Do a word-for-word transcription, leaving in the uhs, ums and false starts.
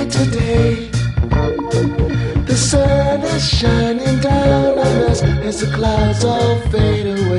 today. The sun is shining down on us as the clouds all fade away.